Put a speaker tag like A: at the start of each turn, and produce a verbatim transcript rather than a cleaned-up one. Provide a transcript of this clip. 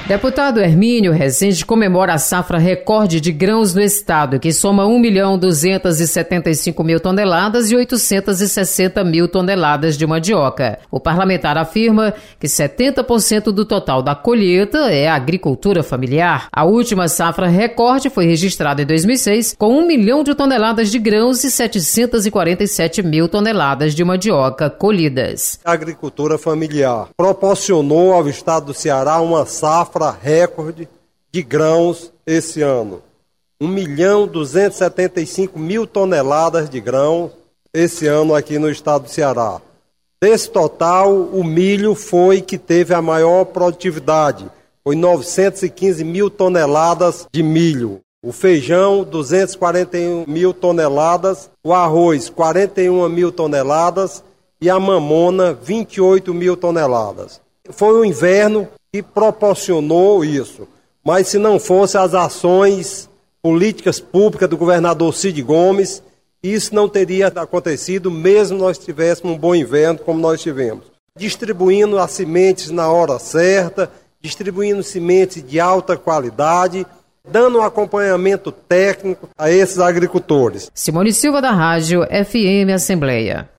A: Deputado Hermínio Rezende comemora a safra recorde de grãos no estado, que soma um milhão duzentos e setenta e cinco mil toneladas e oitocentos e sessenta mil toneladas de mandioca. O parlamentar afirma que setenta por cento do total da colheita é agricultura familiar. A última safra recorde foi registrada em dois mil e seis, com um milhão de toneladas de grãos e setecentos e quarenta e sete mil toneladas de mandioca colhidas.
B: A agricultura familiar proporcionou ao estado do Ceará uma safra recorde de grãos esse ano. um milhão duzentos e setenta e cinco mil toneladas de grãos esse ano aqui no estado do Ceará. Desse total, o milho foi que teve a maior produtividade, foi novecentos e quinze mil toneladas de milho. O feijão, duzentos e quarenta e um mil toneladas, o arroz, quarenta e uma mil toneladas e a mamona, vinte e oito mil toneladas. Foi um inverno que proporcionou isso, mas se não fosse as ações políticas públicas do governador Cid Gomes, isso não teria acontecido, mesmo nós tivéssemos um bom inverno como nós tivemos. Distribuindo as sementes na hora certa, distribuindo sementes de alta qualidade, dando um acompanhamento técnico a esses agricultores.
A: Simone Silva, da Rádio F M Assembleia.